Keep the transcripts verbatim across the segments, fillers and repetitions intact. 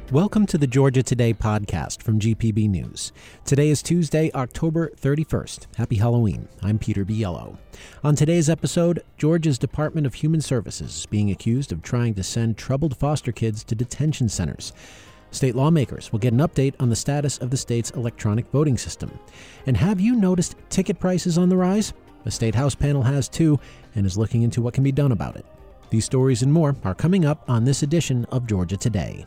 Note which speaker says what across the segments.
Speaker 1: Welcome to the Georgia Today podcast from G P B News. Today is Tuesday, October thirty-first. Happy Halloween. I'm Peter Biello. On today's episode, Georgia's Department of Human Services is being accused of trying to send troubled foster kids to detention centers. State lawmakers will get an update on the status of the state's electronic voting system. And have you noticed ticket prices on the rise? The State House panel has too, and is looking into what can be done about it. These stories and more are coming up on this edition of Georgia Today.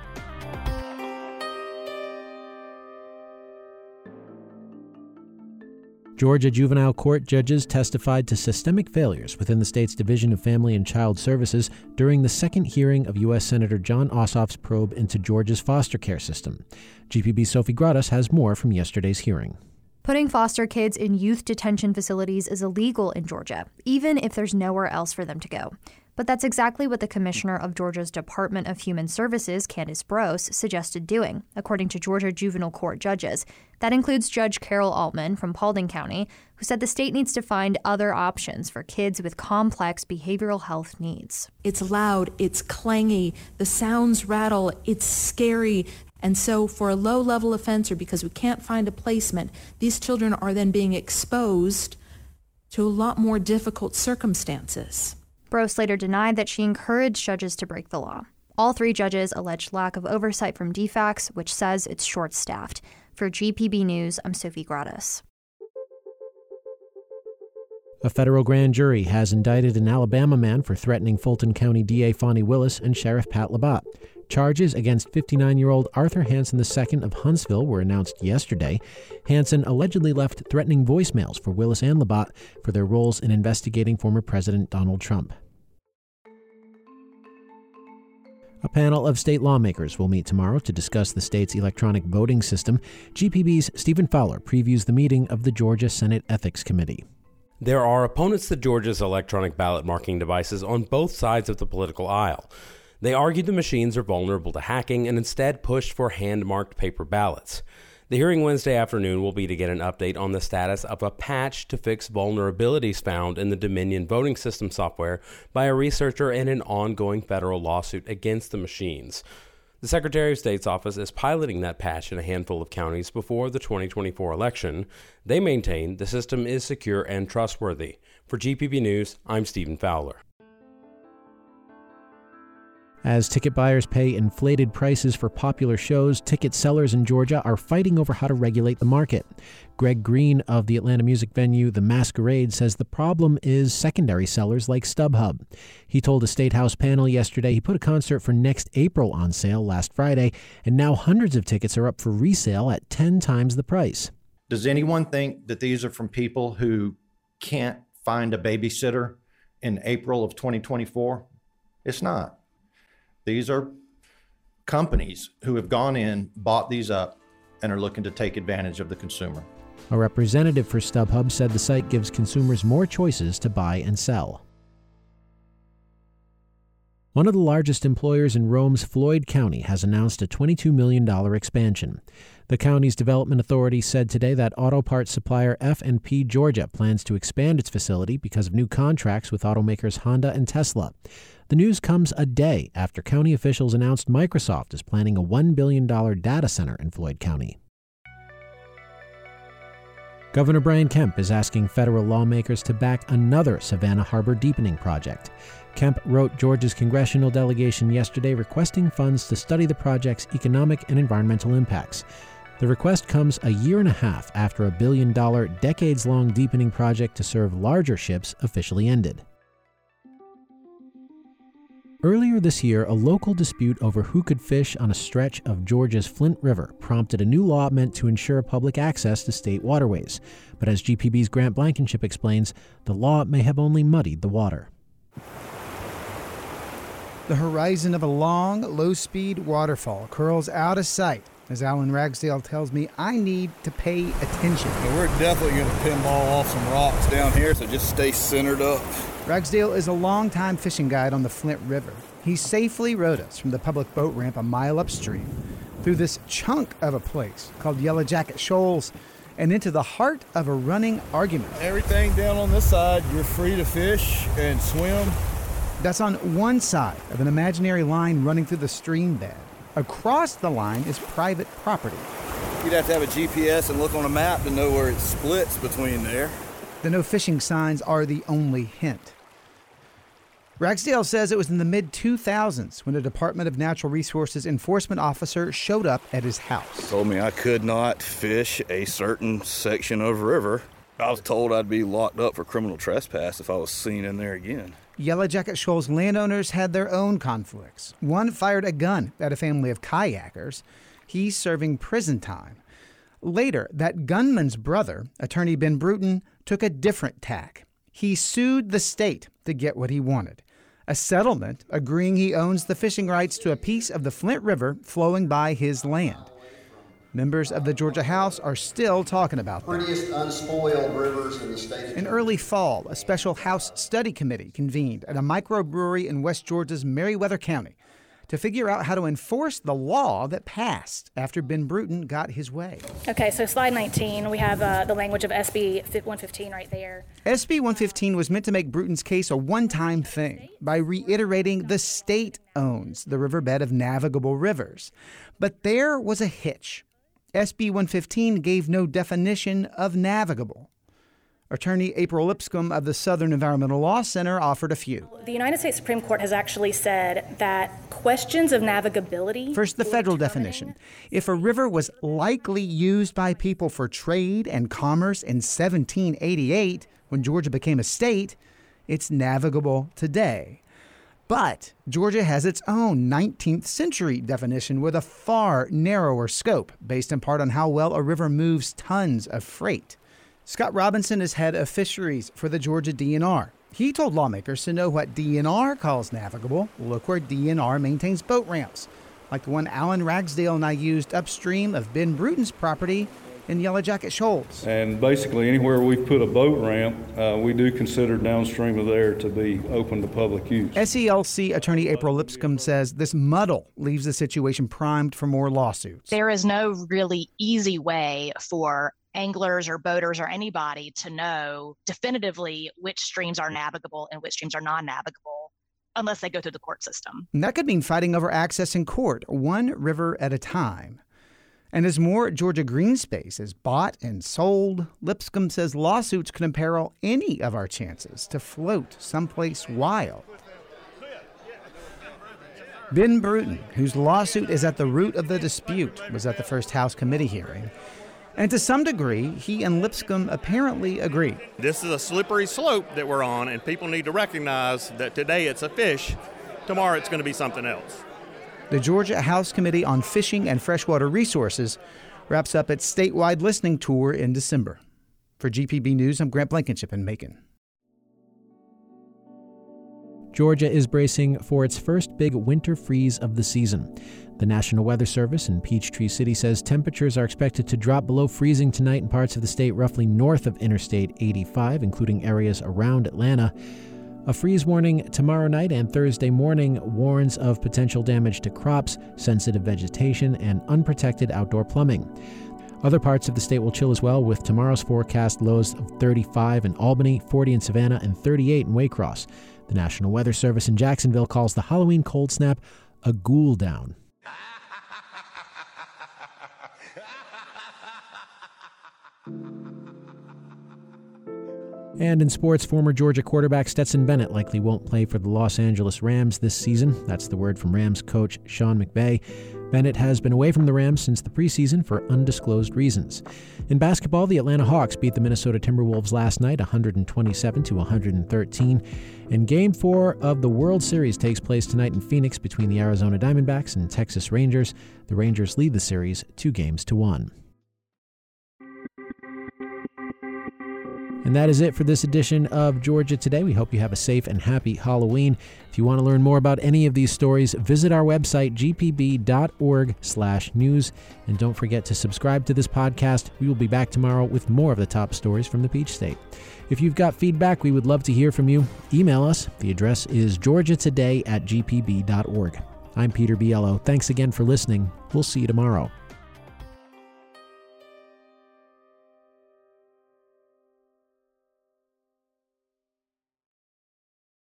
Speaker 1: Georgia juvenile court judges testified to systemic failures within the state's Division of Family and Child Services during the second hearing of U S Senator Jon Ossoff's probe into Georgia's foster care system. G P B's Sophie Gradas has more from yesterday's hearing.
Speaker 2: Putting foster kids in youth detention facilities is illegal in Georgia, even if there's nowhere else for them to go. But that's exactly what the Commissioner of Georgia's Department of Human Services, Candace Brose, suggested doing, according to Georgia juvenile court judges. That includes Judge Carol Altman from Paulding County, who said the state needs to find other options for kids with complex behavioral health needs.
Speaker 3: It's loud, it's clangy, the sounds rattle, it's scary. And so for a low-level offender, because we can't find a placement, these children are then being exposed to a lot more difficult circumstances.
Speaker 2: Brose later denied that she encouraged judges to break the law. All three judges alleged lack of oversight from D FACS, which says it's short-staffed. For G P B News, I'm Sophie Gradas.
Speaker 1: A federal grand jury has indicted an Alabama man for threatening Fulton County D A Fani Willis and Sheriff Pat Labatt. Charges against fifty-nine-year-old Arthur Hanson the Second of Huntsville were announced yesterday. Hanson allegedly left threatening voicemails for Willis and Labatt for their roles in investigating former President Donald Trump. A panel of state lawmakers will meet tomorrow to discuss the state's electronic voting system. G P B's Stephen Fowler previews the meeting of the Georgia Senate Ethics Committee.
Speaker 4: There are opponents to Georgia's electronic ballot marking devices on both sides of the political aisle. They argue the machines are vulnerable to hacking and instead pushed for hand-marked paper ballots. The hearing Wednesday afternoon will be to get an update on the status of a patch to fix vulnerabilities found in the Dominion voting system software by a researcher in an ongoing federal lawsuit against the machines. The Secretary of State's office is piloting that patch in a handful of counties before the twenty twenty-four election. They maintain the system is secure and trustworthy. For G P B News, I'm Stephen Fowler.
Speaker 1: As ticket buyers pay inflated prices for popular shows, ticket sellers in Georgia are fighting over how to regulate the market. Greg Green of the Atlanta music venue The Masquerade says the problem is secondary sellers like StubHub. He told a State House panel yesterday he put a concert for next April on sale last Friday, and now hundreds of tickets are up for resale at ten times the price.
Speaker 5: Does anyone think that these are from people who can't find a babysitter in April of twenty twenty-four? It's not. These are companies who have gone in, bought these up, and are looking to take advantage of the consumer.
Speaker 1: A representative for StubHub said the site gives consumers more choices to buy and sell. One of the largest employers in Rome's Floyd County has announced a twenty-two million dollars expansion. The county's development authority said today that auto parts supplier F and P Georgia plans to expand its facility because of new contracts with automakers Honda and Tesla. The news comes a day after county officials announced Microsoft is planning a one billion dollars data center in Floyd County. Governor Brian Kemp is asking federal lawmakers to back another Savannah Harbor deepening project. Kemp wrote Georgia's congressional delegation yesterday requesting funds to study the project's economic and environmental impacts. The request comes a year and a half after a billion-dollar, decades-long deepening project to serve larger ships officially ended. Earlier this year, a local dispute over who could fish on a stretch of Georgia's Flint River prompted a new law meant to ensure public access to state waterways. But as G P B's Grant Blankenship explains, the law may have only muddied the water.
Speaker 6: The horizon of a long, low-speed waterfall curls out of sight. As Alan Ragsdale tells me, I need to pay attention.
Speaker 7: Yeah, we're definitely going to pinball off some rocks down here, so just stay centered up.
Speaker 6: Ragsdale is a longtime fishing guide on the Flint River. He safely rowed us from the public boat ramp a mile upstream through this chunk of a place called Yellow Jacket Shoals and into the heart of a running argument.
Speaker 7: Everything down on this side, you're free to fish and swim.
Speaker 6: That's on one side of an imaginary line running through the stream bed. Across the line is private property.
Speaker 7: You'd have to have a G P S and look on a map to know where it splits between there.
Speaker 6: The no fishing signs are the only hint. Ragsdale says it was in the mid two thousands when a Department of Natural Resources enforcement officer showed up at his house.
Speaker 7: Told me I could not fish a certain section of river. I was told I'd be locked up for criminal trespass if I was seen in there again.
Speaker 6: Yellow Jacket Shoals landowners had their own conflicts. One fired a gun at a family of kayakers. He's serving prison time. Later, that gunman's brother, attorney Ben Bruton, took a different tack. He sued the state to get what he wanted. A settlement agreeing he owns the fishing rights to a piece of the Flint River flowing by his land. Members of the Georgia House are still talking about that.
Speaker 8: Prettiest unspoiled rivers in the state.
Speaker 6: In early fall, a special House study committee convened at a microbrewery in West Georgia's Meriwether County to figure out how to enforce the law that passed after Ben Bruton got his way.
Speaker 9: Okay, so slide nineteen, we have uh, the language of S B one fifteen right there.
Speaker 6: S B one fifteen was meant to make Bruton's case a one-time thing by reiterating the state owns the riverbed of navigable rivers. But there was a hitch. S B one fifteen gave no definition of navigable. Attorney April Lipscomb of the Southern Environmental Law Center offered a few.
Speaker 9: The United States Supreme Court has actually said that questions of navigability...
Speaker 6: First, the federal definition. If a river was likely used by people for trade and commerce in seventeen eighty-eight, when Georgia became a state, it's navigable today. But Georgia has its own nineteenth century definition with a far narrower scope, based in part on how well a river moves tons of freight. Scott Robinson is head of fisheries for the Georgia D N R. He told lawmakers to know what D N R calls navigable. Look where D N R maintains boat ramps, like the one Alan Ragsdale and I used upstream of Ben Bruton's property in Yellow Jacket Shoals.
Speaker 10: And basically anywhere we put a boat ramp, uh, we do consider downstream of there to be open to public use.
Speaker 6: S E L C attorney April Lipscomb says this muddle leaves the situation primed for more lawsuits.
Speaker 11: There is no really easy way for anglers or boaters or anybody to know definitively which streams are navigable and which streams are non-navigable unless they go through the court system.
Speaker 6: And that could mean fighting over access in court, one river at a time. And as more Georgia green space is bought and sold, Lipscomb says lawsuits could imperil any of our chances to float someplace wild. Ben Bruton, whose lawsuit is at the root of the dispute, was at the first House committee hearing. And to some degree, he and Lipscomb apparently agree.
Speaker 12: This is a slippery slope that we're on, and people need to recognize that today it's a fish, tomorrow it's going to be something else.
Speaker 6: The Georgia House Committee on Fishing and Freshwater Resources wraps up its statewide listening tour in December. For G P B News, I'm Grant Blankenship in Macon.
Speaker 1: Georgia is bracing for its first big winter freeze of the season. The National Weather Service in Peachtree City says temperatures are expected to drop below freezing tonight in parts of the state roughly north of Interstate eighty-five, including areas around Atlanta. A freeze warning tomorrow night and Thursday morning warns of potential damage to crops, sensitive vegetation, and unprotected outdoor plumbing. Other parts of the state will chill as well, with tomorrow's forecast lows of thirty-five in Albany, forty in Savannah, and thirty-eight in Waycross. The National Weather Service in Jacksonville calls the Halloween cold snap a ghoul down. And in sports, former Georgia quarterback Stetson Bennett likely won't play for the Los Angeles Rams this season. That's the word from Rams coach Sean McVay. Bennett has been away from the Rams since the preseason for undisclosed reasons. In basketball, the Atlanta Hawks beat the Minnesota Timberwolves last night one twenty-seven to one thirteen. And Game four of the World Series takes place tonight in Phoenix between the Arizona Diamondbacks and Texas Rangers. The Rangers lead the series two games to one. And that is it for this edition of Georgia Today. We hope you have a safe and happy Halloween. If you want to learn more about any of these stories, visit our website, g p b dot org slash news. And don't forget to subscribe to this podcast. We will be back tomorrow with more of the top stories from the Peach State. If you've got feedback, we would love to hear from you. Email us. The address is georgia today at g p b dot org. I'm Peter Biello. Thanks again for listening. We'll see you tomorrow.